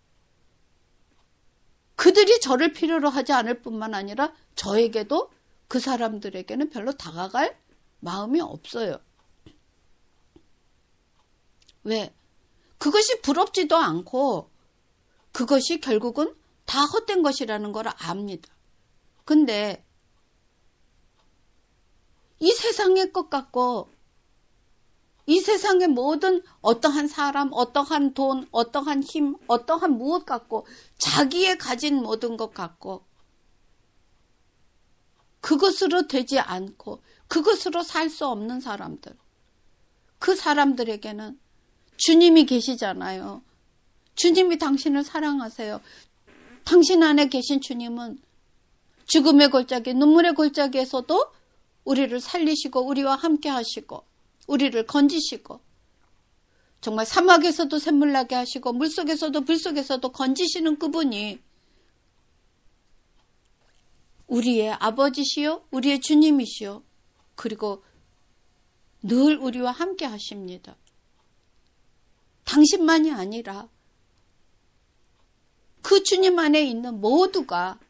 그들이 저를 필요로 하지 않을 뿐만 아니라 저에게도 그 사람들에게는 별로 다가갈 마음이 없어요. 왜? 그것이 부럽지도 않고 그것이 결국은 다 헛된 것이라는 걸 압니다. 근데 이 세상의 것 같고 이 세상의 모든 어떠한 사람, 어떠한 돈, 어떠한 힘, 어떠한 무엇 같고 자기의 가진 모든 것 같고 그것으로 되지 않고 그것으로 살 수 없는 사람들, 그 사람들에게는 주님이 계시잖아요. 주님이 당신을 사랑하세요. 당신 안에 계신 주님은 죽음의 골짜기, 눈물의 골짜기에서도 우리를 살리시고 우리와 함께 하시고 우리를 건지시고 정말 사막에서도 샘물 나게 하시고 물속에서도 불속에서도 건지시는 그분이 우리의 아버지시요 우리의 주님이시요 그리고 늘 우리와 함께 하십니다. 당신만이 아니라 그 주님 안에 있는 모두가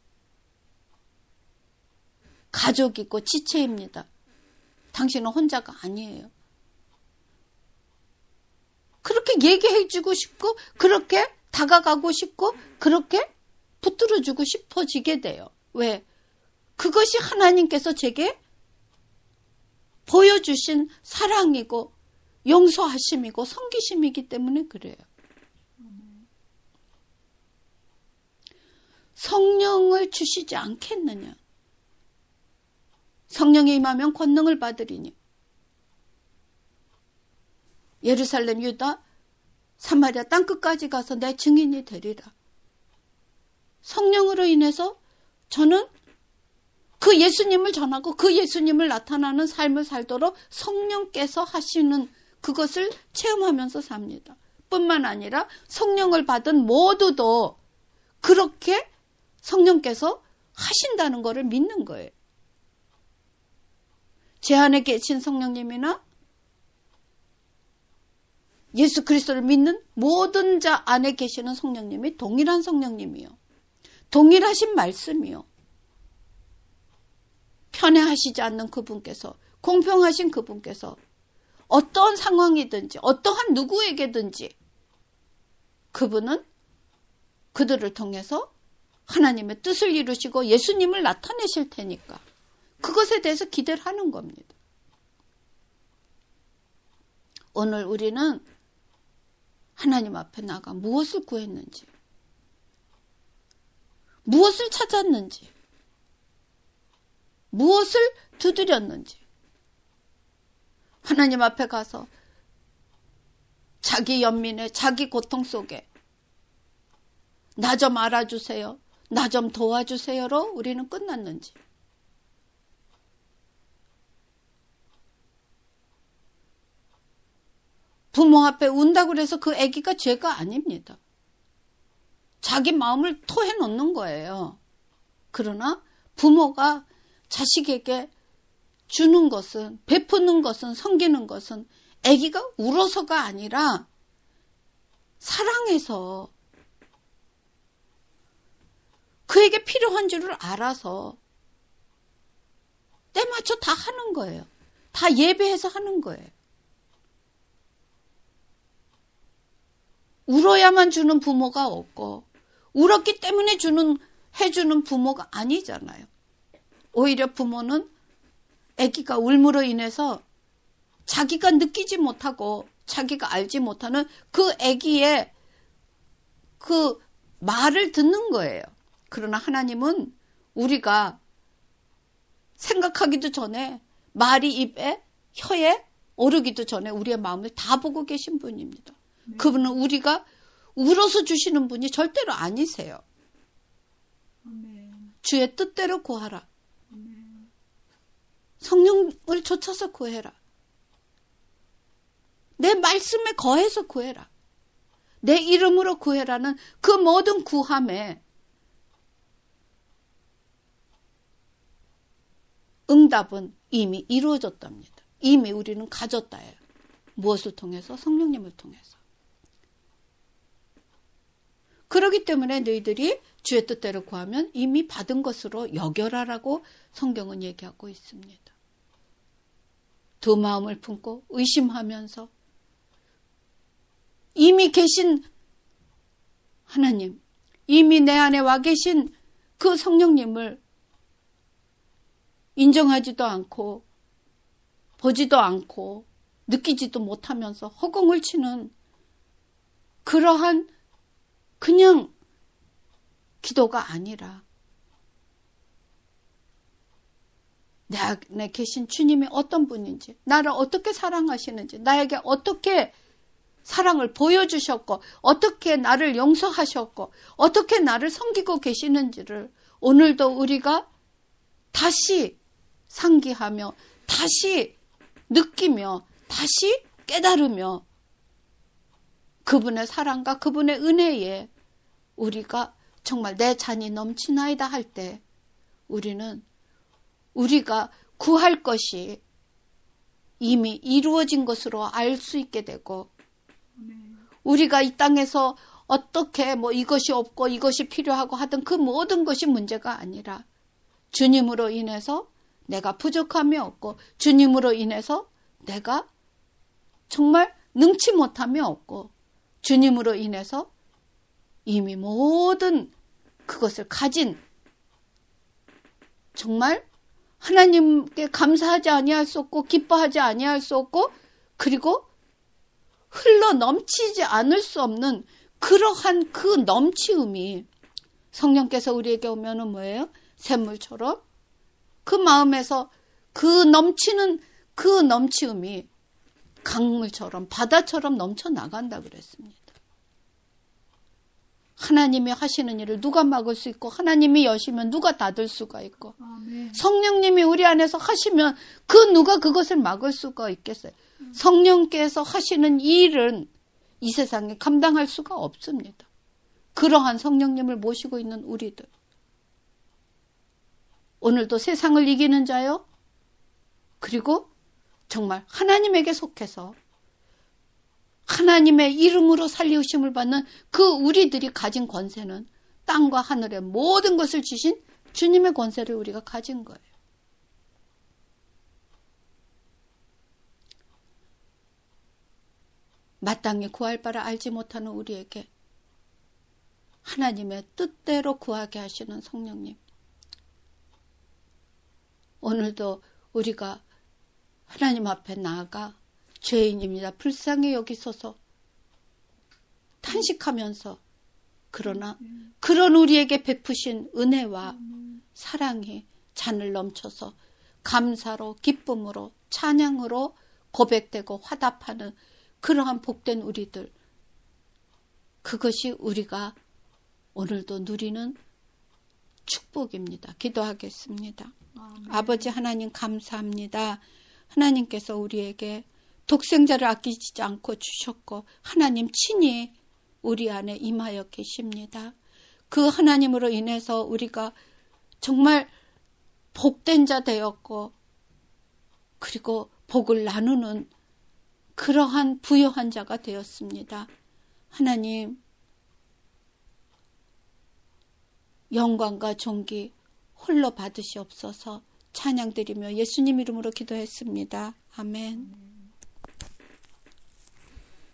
가족이고 지체입니다. 당신은 혼자가 아니에요. 그렇게 얘기해주고 싶고 그렇게 다가가고 싶고 그렇게 붙들어주고 싶어지게 돼요. 왜? 그것이 하나님께서 제게 보여주신 사랑이고 용서하심이고 섬기심이기 때문에 그래요. 성령을 주시지 않겠느냐? 성령이 임하면 권능을 받으리니 예루살렘, 유다, 사마리아 땅끝까지 가서 내 증인이 되리라. 성령으로 인해서 저는 그 예수님을 전하고 그 예수님을 나타나는 삶을 살도록 성령께서 하시는 그것을 체험하면서 삽니다. 뿐만 아니라 성령을 받은 모두도 그렇게 성령께서 하신다는 것을 믿는 거예요. 제 안에 계신 성령님이나 예수 그리스도를 믿는 모든 자 안에 계시는 성령님이 동일한 성령님이요. 동일하신 말씀이요. 편애하시지 않는 그분께서, 공평하신 그분께서 어떠한 상황이든지 어떠한 누구에게든지 그분은 그들을 통해서 하나님의 뜻을 이루시고 예수님을 나타내실 테니까 그것에 대해서 기대를 하는 겁니다. 오늘 우리는 하나님 앞에 나가 무엇을 구했는지, 무엇을 찾았는지, 무엇을 두드렸는지 하나님 앞에 가서 자기 연민의 자기 고통 속에 나 좀 알아주세요, 나 좀 도와주세요로 우리는 끝났는지, 부모 앞에 운다고 해서 그 아기가 죄가 아닙니다. 자기 마음을 토해놓는 거예요. 그러나 부모가 자식에게 주는 것은, 베푸는 것은, 섬기는 것은 아기가 울어서가 아니라 사랑해서 그에게 필요한 줄을 알아서 때맞춰 다 하는 거예요. 다 예배해서 하는 거예요. 울어야만 주는 부모가 없고 울었기 때문에 해주는 부모가 아니잖아요. 오히려 부모는 아기가 울므로 인해서 자기가 느끼지 못하고 자기가 알지 못하는 그 아기의 그 말을 듣는 거예요. 그러나 하나님은 우리가 생각하기도 전에 말이 입에 혀에 오르기도 전에 우리의 마음을 다 보고 계신 분입니다. 그분은 우리가 울어서 주시는 분이 절대로 아니세요. 아멘. 주의 뜻대로 구하라. 아멘. 성령을 좇아서 구해라. 내 말씀에 거해서 구해라. 내 이름으로 구해라는 그 모든 구함에 응답은 이미 이루어졌답니다. 이미 우리는 가졌다예요. 무엇을 통해서? 성령님을 통해서. 그렇기 때문에 너희들이 주의 뜻대로 구하면 이미 받은 것으로 여겨라라고 성경은 얘기하고 있습니다. 두 마음을 품고 의심하면서 이미 계신 하나님, 이미 내 안에 와 계신 그 성령님을 인정하지도 않고 보지도 않고 느끼지도 못하면서 허공을 치는 그러한 그냥 기도가 아니라 내 안에 계신 주님이 어떤 분인지, 나를 어떻게 사랑하시는지, 나에게 어떻게 사랑을 보여주셨고, 어떻게 나를 용서하셨고, 어떻게 나를 섬기고 계시는지를 오늘도 우리가 다시 상기하며, 다시 느끼며, 다시 깨달으며, 그분의 사랑과 그분의 은혜에 우리가 정말 내 잔이 넘치나이다 할 때 우리는 우리가 구할 것이 이미 이루어진 것으로 알 수 있게 되고 우리가 이 땅에서 어떻게 이것이 없고 이것이 필요하고 하던 그 모든 것이 문제가 아니라 주님으로 인해서 내가 부족함이 없고 주님으로 인해서 내가 정말 능치 못함이 없고 주님으로 인해서 이미 모든 그것을 가진 정말 하나님께 감사하지 아니할 수 없고 기뻐하지 아니할 수 없고 그리고 흘러 넘치지 않을 수 없는 그러한 그 넘치음이 성령께서 우리에게 오면은 뭐예요? 샘물처럼 그 마음에서 그 넘치는 그 넘치음이 강물처럼 바다처럼 넘쳐 나간다 그랬습니다. 하나님이 하시는 일을 누가 막을 수 있고 하나님이 여시면 누가 닫을 수가 있고 아멘. 성령님이 우리 안에서 하시면 그 누가 그것을 막을 수가 있겠어요. 성령께서 하시는 이 일은 이 세상에 감당할 수가 없습니다. 그러한 성령님을 모시고 있는 우리들. 오늘도 세상을 이기는 자요. 그리고 정말 하나님에게 속해서 하나님의 이름으로 살리우심을 받는 그 우리들이 가진 권세는 땅과 하늘의 모든 것을 주신 주님의 권세를 우리가 가진 거예요. 마땅히 구할 바를 알지 못하는 우리에게 하나님의 뜻대로 구하게 하시는 성령님. 오늘도 우리가 하나님 앞에 나아가 죄인입니다. 불쌍히 여기소서 탄식하면서 그러나 그런 우리에게 베푸신 은혜와 사랑이 잔을 넘쳐서 감사로 기쁨으로 찬양으로 고백되고 화답하는 그러한 복된 우리들. 그것이 우리가 오늘도 누리는 축복입니다. 기도하겠습니다. 아버지 하나님 감사합니다. 하나님께서 우리에게 독생자를 아끼지 않고 주셨고 하나님 친히 우리 안에 임하여 계십니다. 그 하나님으로 인해서 우리가 정말 복된 자 되었고 그리고 복을 나누는 그러한 부요한 자가 되었습니다. 하나님 영광과 존귀 홀로 받으시옵소서. 찬양드리며 예수님 이름으로 기도했습니다. 아멘.